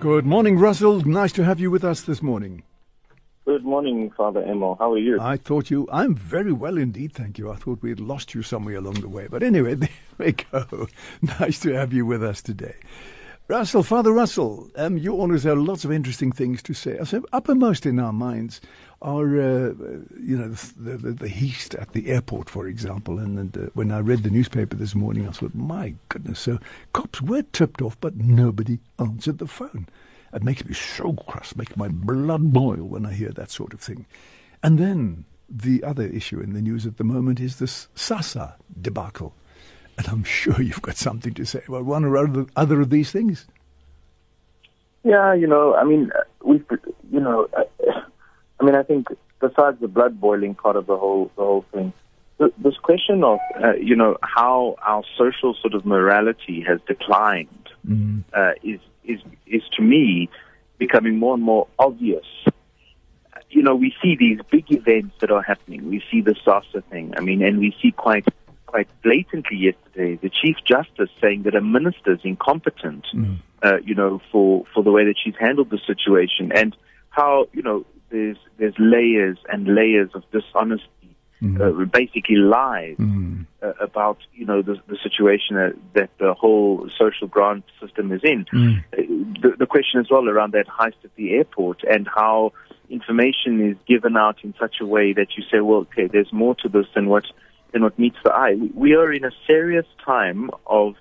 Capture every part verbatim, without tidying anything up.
Good morning, Russell. Nice to have you with us this morning. Good morning, Father Emo. How are you? I thought you... I'm very well indeed, thank you. I thought we had lost you somewhere along the way. But anyway, there we go. Nice to have you with us today. Russell, Father Russell, um, you always have lots of interesting things to say. So uppermost in our minds are, uh, you know, the, the, the heat at the airport, for example. And, and uh, when I read the newspaper this morning, I thought, my goodness, so cops were tipped off, but nobody answered the phone. It makes me so cross, makes my blood boil when I hear that sort of thing. And then the other issue in the news at the moment is this SASSA debacle. And I'm sure you've got something to say about one or other, other of these things. Yeah, you know, I mean, we, you know, I mean, I think besides the blood boiling part of the whole the whole thing, this question of, uh, you know, how our social sort of morality has declined mm. uh, is. is is to me becoming more and more obvious. You know, we see these big events that are happening. We see the SASSA thing. I mean, and we see quite quite blatantly yesterday the Chief Justice saying that a minister is incompetent, mm. uh, you know, for, for the way that she's handled the situation, and how, you know, there's there's layers and layers of dishonesty. Mm. Uh, basically lies mm. uh, about, you know, the, the situation uh, that the whole social grant system is in. Mm. Uh, the, the question as well around that heist at the airport and how information is given out in such a way that you say, well, okay, there's more to this than what than what meets the eye. We, we are in a serious time of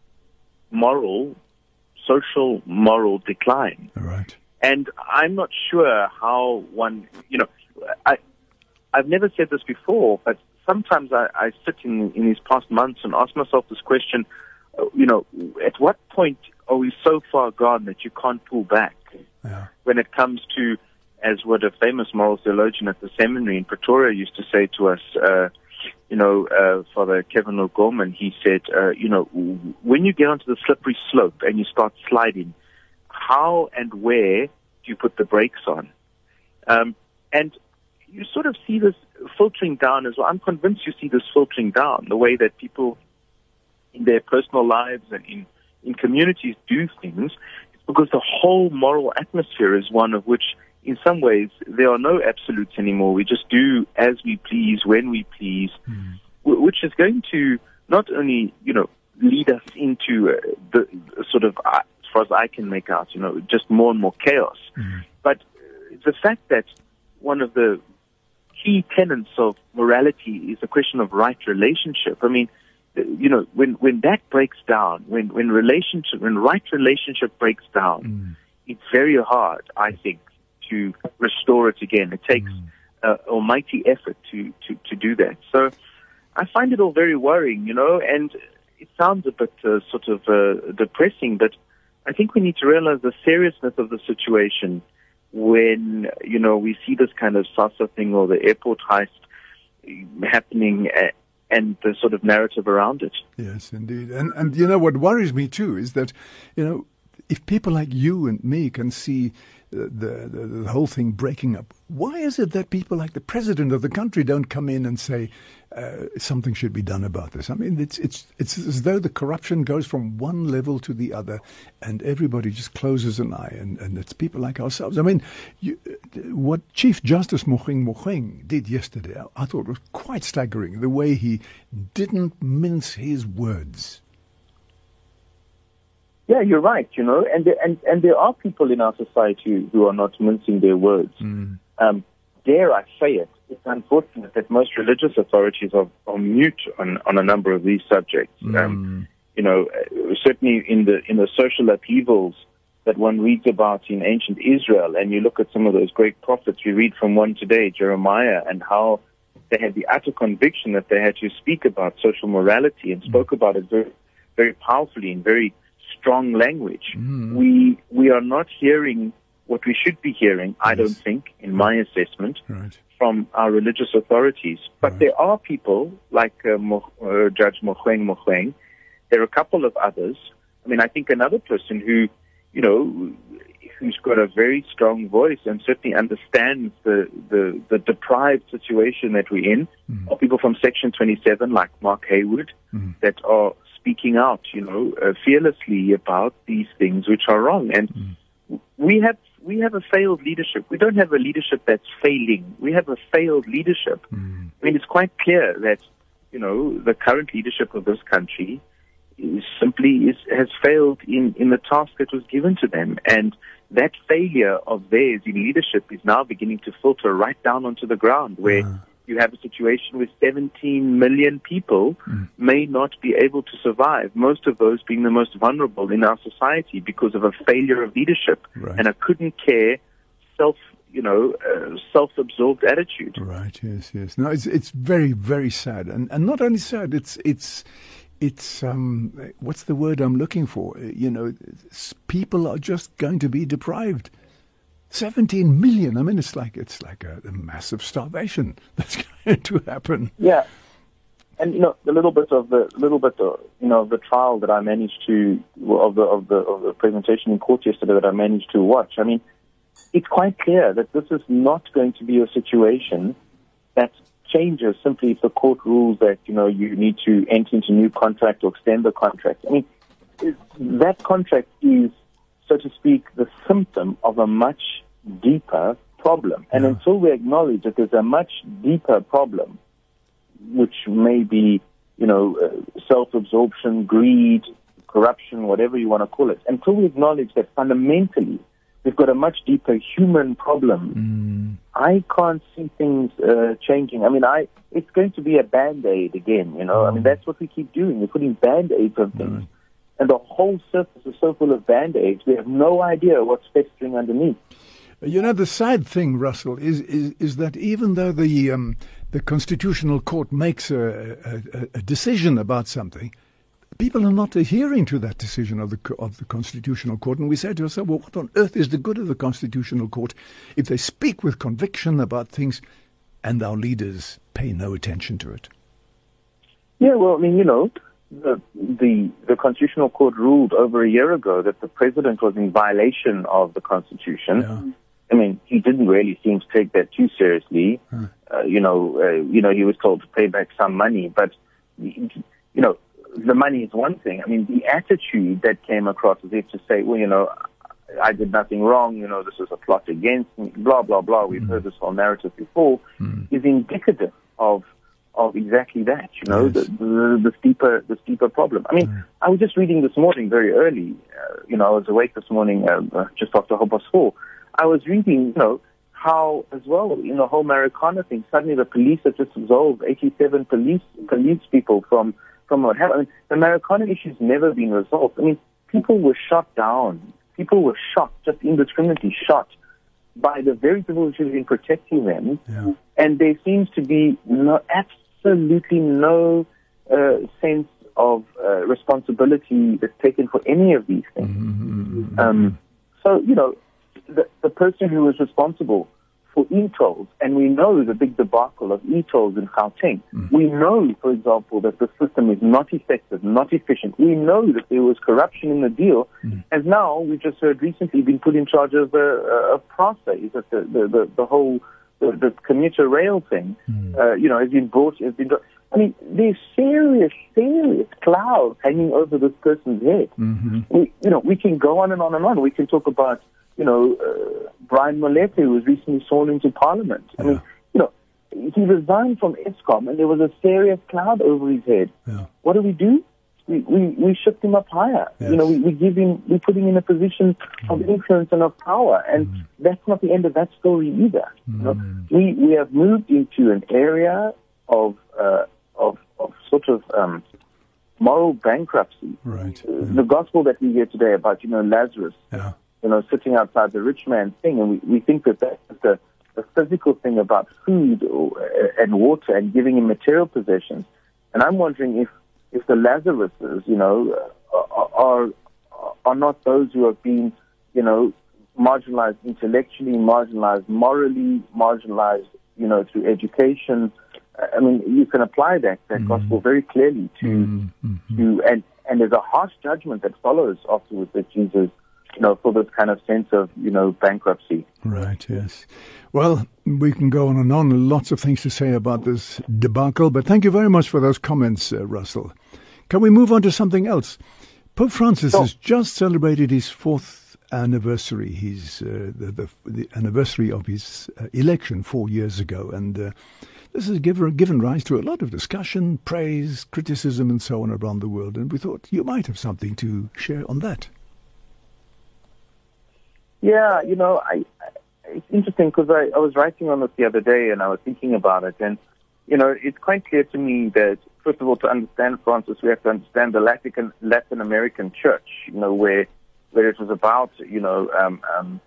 moral, social moral decline. All right. And I'm not sure how one, you know, I. I've never said this before, but sometimes I, I sit in, in these past months and ask myself this question, uh, you know, at what point are we so far gone that you can't pull back? Yeah. When it comes to, as what a famous moral theologian at the seminary in Pretoria used to say to us, uh, you know, uh, Father Kevin O'Gorman, he said, uh, you know, when you get onto the slippery slope and you start sliding, how and where do you put the brakes on? Um, and you sort of see this filtering down as well. I'm convinced you see this filtering down, the way that people in their personal lives and in, in communities do things. It's because the whole moral atmosphere is one of which, in some ways, there are no absolutes anymore. We just do as we please, when we please, mm. which is going to not only, you know, lead us into uh, the sort of, uh, as far as I can make out, you know, just more and more chaos. Mm. But uh, the fact that one of the key tenets of morality is a question of right relationship. I mean, you know, when, when that breaks down, when, when relationship, when right relationship breaks down, mm. it's very hard, I think, to restore it again. It takes mm. uh, almighty effort to, to, to do that. So I find it all very worrying, you know, and it sounds a bit uh, sort of uh, depressing, but I think we need to realize the seriousness of the situation when, you know, we see this kind of SASSA thing or the airport heist happening uh, and the sort of narrative around it. Yes, indeed. And, and you know, what worries me too is that, you know, if people like you and me can see uh, the, the the whole thing breaking up, why is it that people like the president of the country don't come in and say uh, something should be done about this? I mean, it's it's it's as though the corruption goes from one level to the other, and everybody just closes an eye, and, and it's people like ourselves. I mean, you, what Chief Justice Mogoeng Mogoeng did yesterday, I, I thought was quite staggering, the way he didn't mince his words. Yeah, you're right, you know, and there, and, and there are people in our society who are not mincing their words. Mm. Um, dare I say it, it's unfortunate that most religious authorities are, are mute on, on a number of these subjects. Mm. Um, you know, certainly in the in the social upheavals that one reads about in ancient Israel, and you look at some of those great prophets, we read from one today, Jeremiah, and how they had the utter conviction that they had to speak about social morality and spoke mm. about it very, very powerfully and very strong language. Mm. We we are not hearing what we should be hearing, yes. I don't think, in my assessment, right. from our religious authorities. But right. there are people like uh, Mo, uh, Judge Mogoeng Mogoeng. There are a couple of others. I mean, I think another person who, you know, who's got a very strong voice and certainly understands the, the, the deprived situation that we're in, mm. are people from Section twenty-seven, like Mark Haywood, mm. that are speaking out, you know, uh, fearlessly about these things which are wrong. And mm. we have we have a failed leadership. We don't have a leadership that's failing. We have a failed leadership. Mm. I mean, it's quite clear that, you know, the current leadership of this country is simply is, has failed in, in the task that was given to them. And that failure of theirs in leadership is now beginning to filter right down onto the ground, where mm. you have a situation where seventeen million people mm. may not be able to survive, most of those being the most vulnerable in our society because of a failure of leadership right. and a couldn't care, self, you know, uh, self-absorbed attitude. Right, yes, yes. No, it's it's very, very sad. And and not only sad, it's it's it's um what's the word I'm looking for? You know, people are just going to be deprived. seventeen million. I mean, it's like it's like a, a massive starvation that's going to happen. Yeah, and you know, a little bit of the little bit of, you know, the trial that I managed to of the of the of the presentation in court yesterday that I managed to watch. I mean, it's quite clear that this is not going to be a situation that changes simply if the court rules that, you know, you need to enter into a new contract or extend the contract. I mean, that contract is, so to speak, the symptom of a much deeper problem. And yeah. until we acknowledge that there's a much deeper problem, which may be, you know, uh, self-absorption, greed, corruption, whatever you want to call it, until we acknowledge that fundamentally we've got a much deeper human problem, mm. I can't see things uh, changing. I mean, I it's going to be a Band-Aid again, you know. Mm. I mean, that's what we keep doing. We're putting Band-Aids on things. Mm. And the whole surface is so full of Band-Aids, we have no idea what's festering underneath. You know, the sad thing, Russell, is is, is that even though the um, the Constitutional Court makes a, a, a decision about something, people are not adhering to that decision of the of the Constitutional Court. And we say to ourselves, well, what on earth is the good of the Constitutional Court if they speak with conviction about things and our leaders pay no attention to it? Yeah, well, I mean, you know, The, the the Constitutional Court ruled over a year ago that the president was in violation of the Constitution. Yeah. I mean, he didn't really seem to take that too seriously. Huh. Uh, you know, uh, you know, he was told to pay back some money, but you know, the money is one thing. I mean, the attitude that came across as if to say, well, you know, I did nothing wrong. You know, this is a plot against me. Blah blah blah. We've mm. heard this whole narrative before. Mm. Is indicative of. Of exactly that, you know, yes. the, the the steeper the steeper problem. I mean, mm. I was just reading this morning very early. Uh, you know, I was awake this morning uh, just after half past four. I was reading, you know, how as well in the whole Marikana thing. Suddenly, the police have just absolved eighty-seven police police people from from what happened. I mean, the Marikana issue's never been resolved. I mean, people were shot down. People were shot, just indiscriminately shot by the very people who should have been protecting them. Yeah. And there seems to be no absolutely Absolutely no uh, sense of uh, responsibility that's taken for any of these things. Mm-hmm. Um, so, you know, the, the person who is responsible for e-tolls, and we know the big debacle of e-tolls in Gauteng. Mm. We know, for example, that the system is not effective, not efficient. We know that there was corruption in the deal, mm. and now we've just heard recently been put in charge of, uh, of PRASA, is that the, the, the, the whole The, the commuter rail thing, mm. uh, you know, has been brought, has been, I mean, there's serious, serious clouds hanging over this person's head. Mm-hmm. We, you know, we can go on and on and on. We can talk about, you know, uh, Brian Molefe, who was recently sworn into Parliament. Yeah. I mean, you know, he resigned from Eskom and there was a serious cloud over his head. Yeah. What do we do? We, we, we shift him up higher. Yes. You know, we, we give him, we put him in a position of influence and of power. And mm. that's not the end of that story either. Mm. You know? We, we have moved into an area of, uh, of, of sort of, um, moral bankruptcy. Right. Uh, yeah. The gospel that we hear today about, you know, Lazarus, yeah. you know, sitting outside the rich man's thing. And we, we think that that's the, the physical thing about food or, uh, and water and giving him material possessions. And I'm wondering if, if the Lazaruses, you know, are are not those who have been, you know, marginalized intellectually, marginalized morally, marginalized, you know, through education. I mean, you can apply that that mm. gospel very clearly to mm-hmm. to and and there's a harsh judgment that follows afterwards that Jesus, you know, for this kind of sense of, you know, bankruptcy. Right, yes. Well, we can go on and on. Lots of things to say about this debacle, but thank you very much for those comments, uh, Russell. Can we move on to something else? Pope Francis sure. has just celebrated his fourth anniversary, his uh, the, the the anniversary of his uh, election four years ago, and uh, this has given given rise to a lot of discussion, praise, criticism, and so on around the world. And we thought you might have something to share on that. Yeah, you know, I, it's interesting because I, I was writing on this the other day and I was thinking about it. And, you know, it's quite clear to me that, first of all, to understand Francis, we have to understand the Latin, Latin American church, you know, where where it was about, you know, um, um,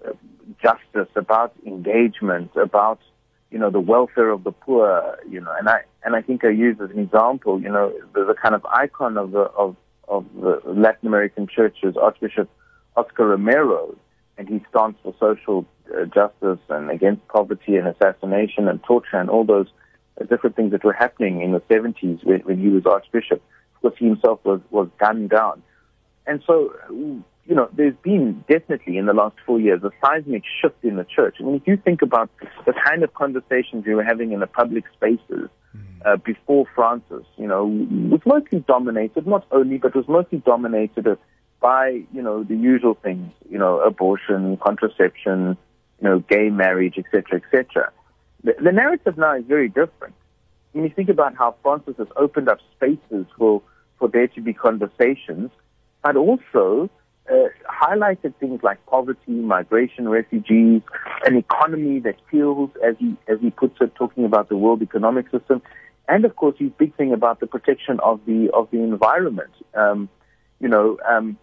justice, about engagement, about, you know, the welfare of the poor, you know. And I and I think I use as an example, you know, the, the kind of icon of the of, of the Latin American church is Archbishop Oscar Romero. And he stands for social uh, justice and against poverty and assassination and torture and all those uh, different things that were happening in the seventies when, when he was Archbishop, because he himself was, was gunned down. And so, you know, there's been definitely in the last four years a seismic shift in the church. I mean, if you think about the kind of conversations we were having in the public spaces uh, before Francis, you know, was mostly dominated, not only, but was mostly dominated uh, by, you know, the usual things, you know, abortion, contraception, you know, gay marriage, et cetera, et cetera. The, the narrative now is very different. When you think about how Francis has opened up spaces for, for there to be conversations, but also uh, highlighted things like poverty, migration, refugees, an economy that feels, as he, as he puts it, talking about the world economic system, and of course his big thing about the protection of the, of the environment. Um, you know, um,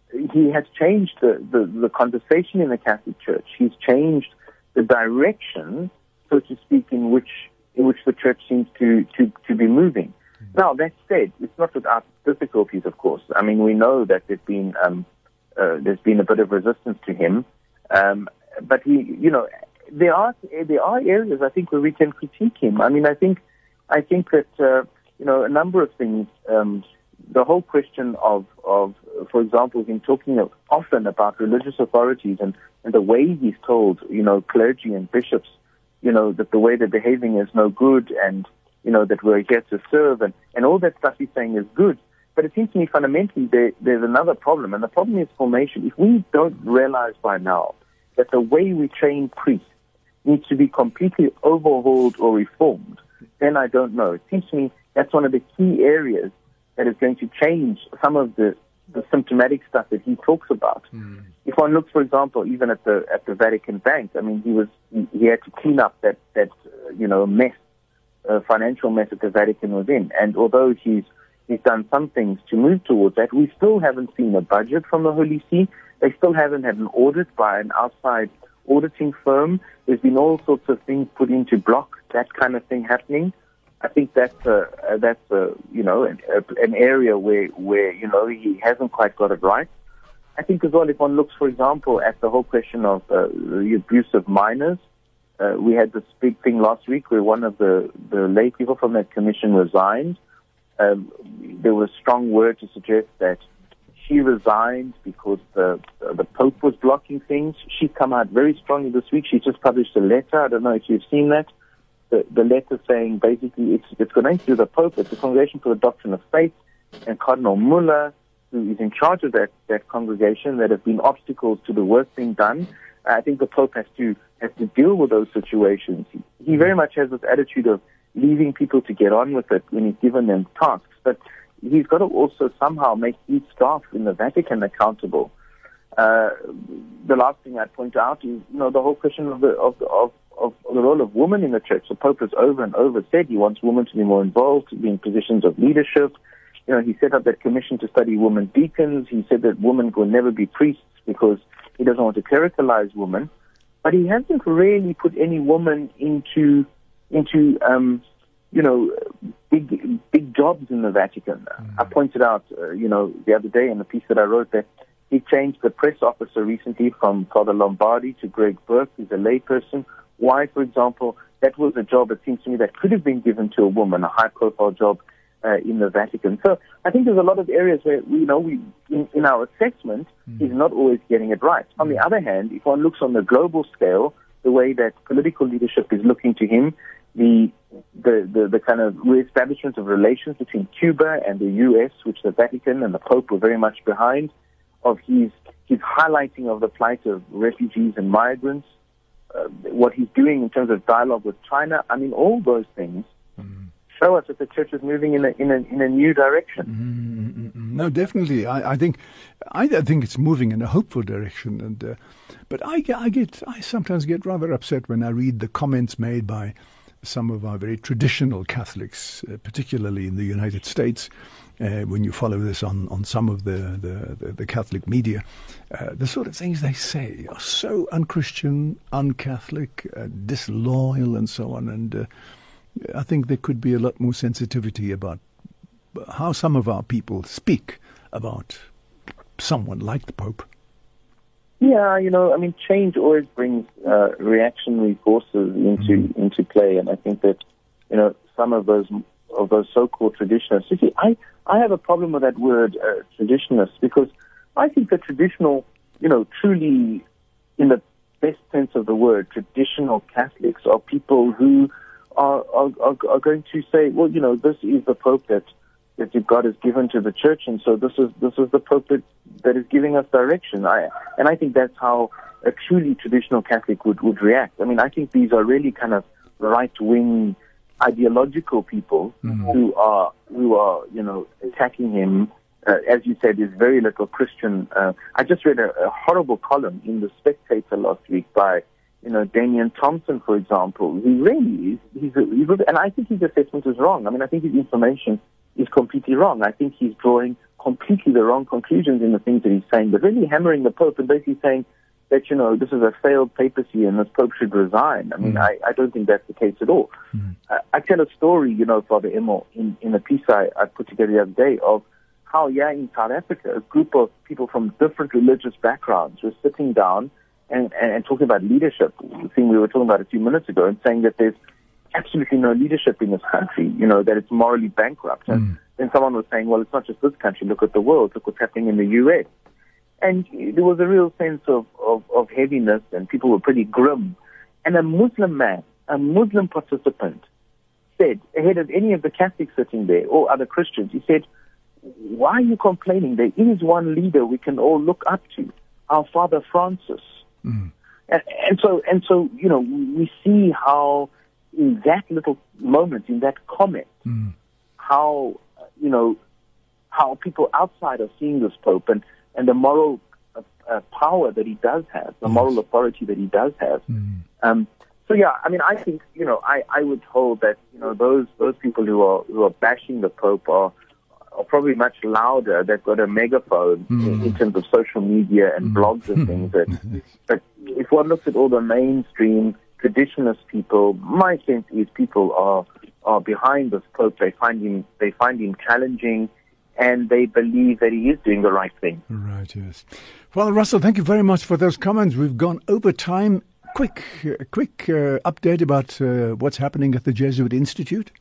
he has changed the, the, the conversation in the Catholic Church. He's changed the direction, so to speak, in which in which the Church seems to, to, to be moving. Mm-hmm. Now, that said, it's not without difficulties, of course. I mean, we know that there's been um, uh, there's been a bit of resistance to him, um, but he, you know, there are there are areas I think where we can critique him. I mean, I think I think that uh, you know a number of things. Um, The whole question of, of, for example, him talking often about religious authorities and, and the way he's told, you know, clergy and bishops, you know, that the way they're behaving is no good and, you know, that we're here to serve and, and all that stuff he's saying is good. But it seems to me fundamentally there, there's another problem, and the problem is formation. If we don't realize by now that the way we train priests needs to be completely overhauled or reformed, then I don't know. It seems to me that's one of the key areas that is going to change some of the, the symptomatic stuff that he talks about. Mm. If one looks, for example, even at the at the Vatican Bank, I mean, he was he, he had to clean up that that uh, you know mess, uh, financial mess that the Vatican was in. And although he's he's done some things to move towards that, we still haven't seen a budget from the Holy See. They still haven't had an audit by an outside auditing firm. There's been all sorts of things put in to block that kind of thing happening. I think that's a, uh, that's a, you know an, a, an area where where you know he hasn't quite got it right. I think as well, if one looks, for example, at the whole question of uh, the abuse of minors, uh, we had this big thing last week where one of the the lay people from that commission resigned. Um, there was strong word to suggest that she resigned because the the Pope was blocking things. She's come out very strongly this week. She just published a letter. I don't know if you've seen that. The, the letter saying basically it's, it's going to the Pope, it's the Congregation for the Doctrine of Faith, and Cardinal Muller, who is in charge of that, that congregation, that have been obstacles to the work being done. I think the Pope has to has to deal with those situations. He, he very much has this attitude of leaving people to get on with it when he's given them tasks, but he's got to also somehow make each staff in the Vatican accountable. Uh, the last thing I'd point out is, you know, the whole question of the of of of the role of women in the church. The Pope has over and over said he wants women to be more involved, to be in positions of leadership. You know, he set up that commission to study women deacons. He said that women will never be priests because he doesn't want to clericalize women. But he hasn't really put any woman into into um, you know big big jobs in the Vatican. Mm-hmm. I pointed out, uh, you know, the other day in the piece that I wrote that he changed the press officer recently from Father Lombardi to Greg Burke, who's a layperson. Why, for example, that was a job, it seems to me, that could have been given to a woman, a high-profile job uh, in the Vatican. So I think there's a lot of areas where, you know, we, in, in our assessment, mm. is not always getting it right. On the other hand, if one looks on the global scale, the way that political leadership is looking to him, the the, the, the kind of reestablishment of relations between Cuba and the U S, which the Vatican and the Pope were very much behind, of his his highlighting of the plight of refugees and migrants, uh, what he's doing in terms of dialogue with China. I mean, all those things mm. show us that the church is moving in a in a in a new direction. Mm-hmm. No, definitely. I, I think I, I think it's moving in a hopeful direction. And uh, but I, I get I sometimes get rather upset when I read the comments made by some of our very traditional Catholics, uh, particularly in the United States. Uh, when you follow this on, on some of the, the, the, the Catholic media, uh, the sort of things they say are so unchristian, un-Catholic, uh, disloyal and so on. And uh, I think there could be a lot more sensitivity about how some of our people speak about someone like the Pope. Yeah, you know, I mean, change always brings uh, reactionary forces into mm. into play. And I think that, you know, some of those of those so-called traditionalists. You see, I, I have a problem with that word, uh, traditionalist, because I think the traditional, you know, truly, in the best sense of the word, traditional Catholics are people who are, are, are, are going to say, well, you know, this is the Pope that, that God has given to the Church, and so this is this is the Pope that, that is giving us direction. I, and I think that's how a truly traditional Catholic would, would react. I mean, I think these are really kind of right-wing ideological people mm-hmm. who are who are you know attacking him. Uh, as you said, there's very little Christian. Uh, I just read a, a horrible column in the Spectator last week by you know Damian Thompson, for example. He really is. He's, a, he's a, and I think his assessment is wrong. I mean, I think his information is completely wrong. I think he's drawing completely the wrong conclusions in the things that he's saying, but really hammering the Pope and basically saying that, you know, this is a failed papacy and this Pope should resign. I mean, mm. I, I don't think that's the case at all. Mm. Uh, I tell a story, you know, Father Emil, in, in a piece I, I put together the other day of how, yeah, in South Africa, a group of people from different religious backgrounds were sitting down and, and, and talking about leadership, the thing we were talking about a few minutes ago, and saying that there's absolutely no leadership in this country, you know, that it's morally bankrupt. And mm. then someone was saying, well, it's not just this country, look at the world, look what's happening in the U S. And there was a real sense of, of, of heaviness, and people were pretty grim. And a Muslim man, a Muslim participant, said, ahead of any of the Catholics sitting there or other Christians, he said, why are you complaining? There is one leader we can all look up to, our Father Francis. Mm. And, and so, and so, you know, we see how in that little moment, in that comment, mm. how, you know, how people outside are seeing this Pope and, and the moral uh, uh, power that he does have, the yes. moral authority that he does have. Mm. Um, so yeah, I mean, I think, you know, I, I would hold that, you know, those those people who are who are bashing the Pope are are probably much louder. They've got a megaphone mm. in, in terms of social media and mm. blogs and things. That, but if one looks at all the mainstream traditionalist people, my sense is people are are behind this Pope. They find him they find him challenging, and they believe that he is doing the right thing. Right, yes. Father Russell, thank you very much for those comments. We've gone over time. Quick, uh, quick uh, update about uh, what's happening at the Jesuit Institute.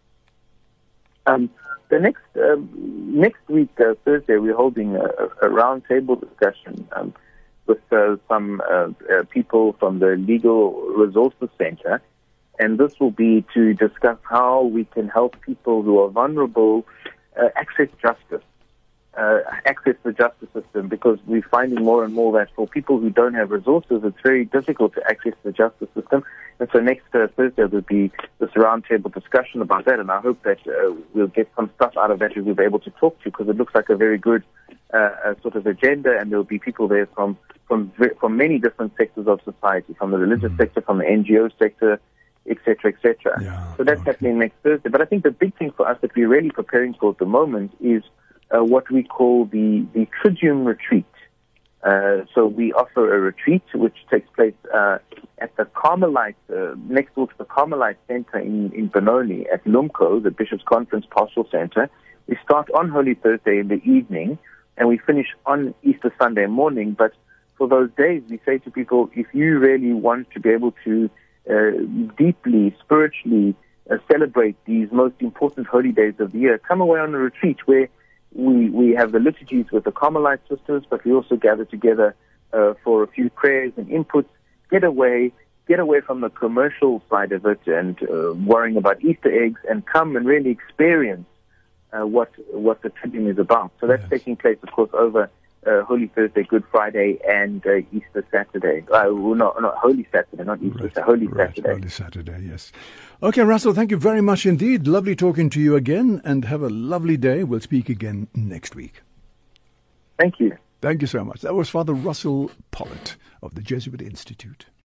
Um, the next um, next week, uh, Thursday, we're holding a, a roundtable discussion um, with uh, some uh, uh, people from the Legal Resources Center, and this will be to discuss how we can help people who are vulnerable Uh, access justice, uh, access the justice system, because we're finding more and more that for people who don't have resources, it's very difficult to access the justice system. And so next uh, Thursday there'll be this roundtable discussion about that, and I hope that uh, we'll get some stuff out of that that we'll be able to talk to, because it looks like a very good uh, uh, sort of agenda, and there'll be people there from from from many different sectors of society, from the religious mm-hmm. sector, from the N G O sector, et cetera, et cetera. Yeah, so that's okay. happening next Thursday. But I think the big thing for us that we're really preparing for at the moment is uh, what we call the, the Triduum Retreat. Uh, so we offer a retreat which takes place uh, at the Carmelite, uh, next door to the Carmelite Center in, in Benoni at Lumco, the Bishop's Conference Pastoral Center. We start on Holy Thursday in the evening, and we finish on Easter Sunday morning. But for those days, we say to people, if you really want to be able to Uh, deeply, spiritually uh, celebrate these most important holy days of the year, come away on a retreat where we, we have the liturgies with the Carmelite sisters, but we also gather together uh, for a few prayers and inputs, get away, get away from the commercial side of it and uh, worrying about Easter eggs, and come and really experience uh, what what the Triduum is about. So that's yes. taking place, of course, over uh, Holy Thursday, Good Friday, and uh, Easter Saturday. Uh, well, not, not Holy Saturday, not Easter, Right. so Holy Right. Saturday. Holy Saturday, yes. Okay, Russell, thank you very much indeed. Lovely talking to you again, and have a lovely day. We'll speak again next week. Thank you. Thank you so much. That was Father Russell Pollitt of the Jesuit Institute.